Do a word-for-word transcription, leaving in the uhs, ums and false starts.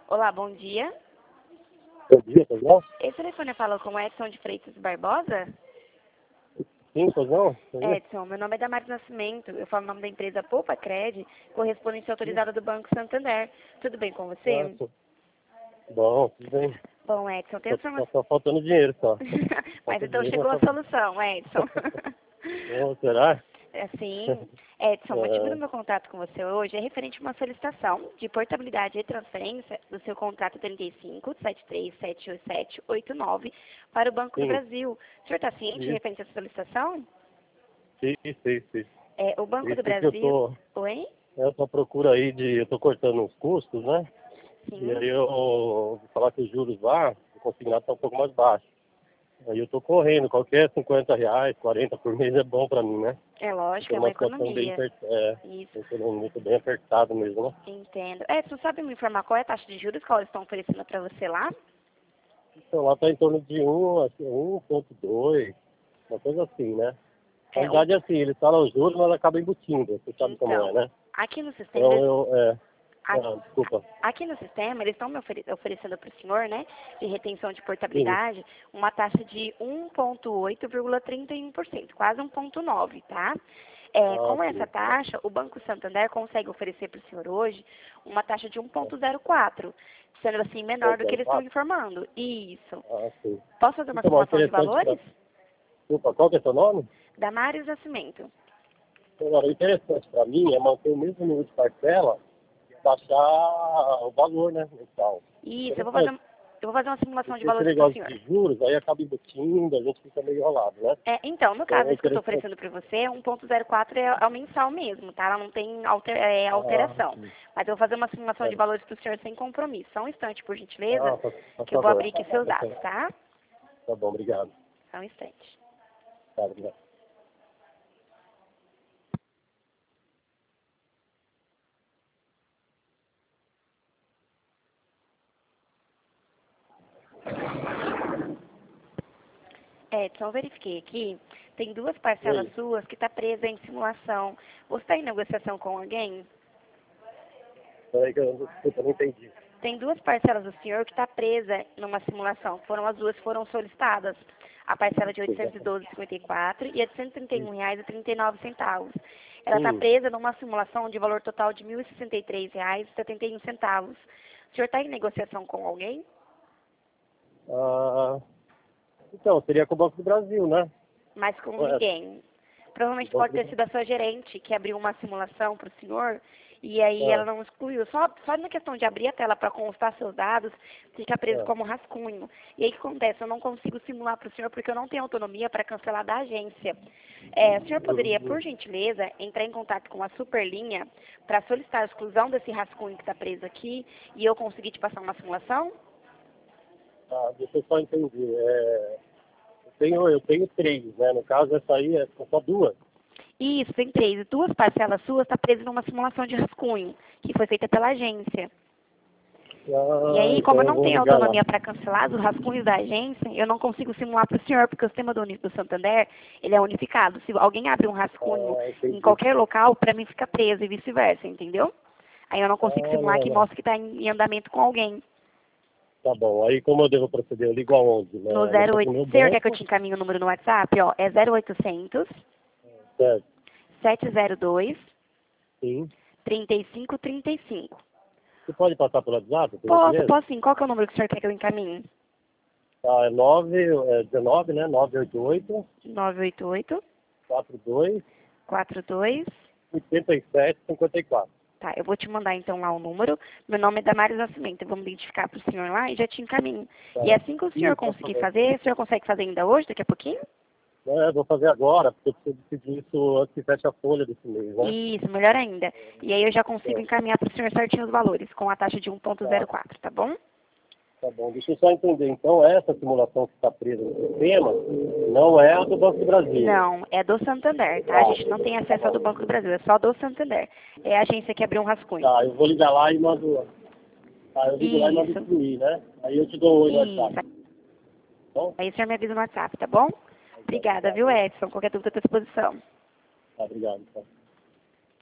Olá, bom dia. Bom dia, pois não? Esse telefone fala com Edson de Freitas Barbosa? Sim, pois não? Pois é. Edson, meu nome é Damares Nascimento. Eu falo o nome da empresa Poupa Cred, correspondente autorizada do Banco Santander. Tudo bem com você? Nossa. Bom, tudo bem. Bom, Edson, tem Só, informação. só, só faltando dinheiro, só. Mas Falta então dinheiro, chegou mas a tá... solução, Edson. Não, será? Assim, Edson, o motivo do É, meu contato com você hoje é referente a uma solicitação de portabilidade e transferência do seu contrato trinta e cinco, setenta e três, sete oito sete, oito nove para o Banco do sim, Brasil. O senhor está ciente isso, referente a essa solicitação? sim, sim, sim. É, o Banco do Isso que eu Brasil... tô, Oi? eu tô à procura aí de, eu tô cortando os custos, né? E Sim. aí eu vou falar que os juros lá, o consignado tá um pouco mais baixo. Aí eu tô correndo, qualquer cinquenta reais, quarenta por mês é bom pra mim, né? É lógico, Tem é uma uma situação bem economia. apertada, é, Isso, econômico bem apertado mesmo, né? entendo. Edson, sabe me informar qual é a taxa de juros que elas estão oferecendo para você lá? Então lá está em torno de um, assim, um ponto dois, uma coisa assim, né? Na É, um, verdade é assim, eles falam os juros, mas ela acaba embutindo, você sabe como é, então, né? aqui no sistema, Então eles- eu, é, a- ah, desculpa, aqui no sistema, eles estão me ofere- oferecendo para o senhor, né, de retenção de sim, portabilidade, uma taxa de um vírgula oito vírgula trinta e um por cento, quase um vírgula nove, tá? É, ah, com essa sim, tá, taxa, o Banco Santander consegue oferecer para o senhor hoje uma taxa de um vírgula zero quatro, sendo assim menor ponto do que zero eles estão quatro, informando. Isso. ah, sim. Posso fazer uma Então, mas simulação de interessante para, valores? desculpa, qual que é seu nome? Damares Nascimento. Agora, o interessante para mim é manter o mesmo número de parcela e baixar o valor, né, mensal. Isso, eu vou fazer, Interessante, eu vou fazer uma simulação de porque esse valores para o negócio senhor. de juros aí acaba embutindo, a gente fica meio enrolado, né? É, então, no Então caso, é esse que eu estou interessante. oferecendo para você, um vírgula zero quatro é, é o mensal mesmo, tá? Ela não tem alter- é, Ah, alteração. sim. Mas eu vou fazer uma simulação de É. valores para o senhor sem compromisso. Só um instante, por gentileza, Ah, por, por que eu vou favor. abrir aqui seus Ok. dados, tá? Tá bom, obrigado. Só um instante. Tá, obrigado. Edson, eu verifiquei aqui, tem duas parcelas Oi. suas que está presa em simulação. Você está em negociação com alguém? Peraí que eu, desculpa, não entendi. Tem duas parcelas do senhor que está presa numa simulação. Foram as duas que foram solicitadas. A parcela de Desculpa. oitocentos e doze vírgula cinquenta e quatro e a de cento e trinta e um reais e trinta e nove centavos. Ela está Sim. presa numa simulação de valor total de mil e sessenta e três reais e setenta e um centavos. O senhor está em negociação com alguém? Ah, então, seria com o Banco do Brasil, né? Mas com É, ninguém. o Provavelmente Banco pode do ter Brasil. sido a sua gerente que abriu uma simulação para o senhor e aí ela Ah, não excluiu. Só, só na questão de abrir a tela para constar seus dados, fica preso ah, como rascunho. E aí o que acontece? Eu não consigo simular para o senhor porque eu não tenho autonomia para cancelar da agência. É, o senhor poderia, por uhum. gentileza, entrar em contato com a Superlinha para solicitar a exclusão desse rascunho que está preso aqui e eu conseguir te passar uma simulação? Ah, deixa eu só entender. É, eu, tenho, eu tenho três, né? No caso, essa aí é são só duas. Isso, tem três. Duas parcelas suas está presa numa simulação de rascunho, que foi feita pela agência. E Ah, aí, como então eu eu não vou tenho ligar lá. autonomia para cancelar os rascunhos da agência, eu não consigo simular para o senhor, porque o sistema do, Uni- do Santander, ele é unificado. Se alguém abre um rascunho Ah, em entendi. qualquer local, para mim fica preso e vice-versa, entendeu? Aí eu não consigo Ah, simular não, que não. mostra que está em, em andamento com alguém. Tá bom. Aí como eu devo proceder? Eu ligo aonde? No Na, no, zero oito, no meu o senhor quer que eu banco? te encaminhe o número no WhatsApp? Ó, é zero oitocentos, Certo. sete zero dois, Sim. trinta e cinco trinta e cinco. Você pode passar pelo WhatsApp, por Posso, gentileza? posso sim. Qual que é o número que o senhor quer que eu encaminhe? Tá, é nove, é dezenove, né? nove oito oito, nove oito oito, quatro dois, quatro dois. oito sete, cinco quatro. Tá, eu vou te mandar então lá o número. Meu nome é Damares Nascimento. Eu vou me identificar para o senhor lá e já te encaminho. E Tá. assim que o senhor Isso, por conseguir favor. fazer, o senhor consegue fazer ainda hoje, daqui a pouquinho? É, vou fazer agora, porque eu preciso decidir isso antes que feche a folha desse mês, né? Isso, melhor ainda. E aí eu já consigo Então, encaminhar para o senhor certinho os valores, com a taxa de um vírgula tá, zero quatro, tá bom? tá bom. Deixa eu só entender. Então, essa simulação que está presa no sistema não é a do Banco do Brasil. Não, é do Santander, tá? A Tá, gente não tem tá acesso ao do bom. Banco do Brasil, é só do Santander. É a agência que abriu um rascunho. Tá, eu vou ligar lá e mando. Tá, eu ligo lá e mando Isso, instruir, né? Aí eu te dou um oi no WhatsApp. isso. Tá bom? Aí o senhor me avisa no WhatsApp, tá bom? Tá, Obrigada, tá, viu, Edson? Qualquer dúvida à tua disposição. tá, obrigado. Tá.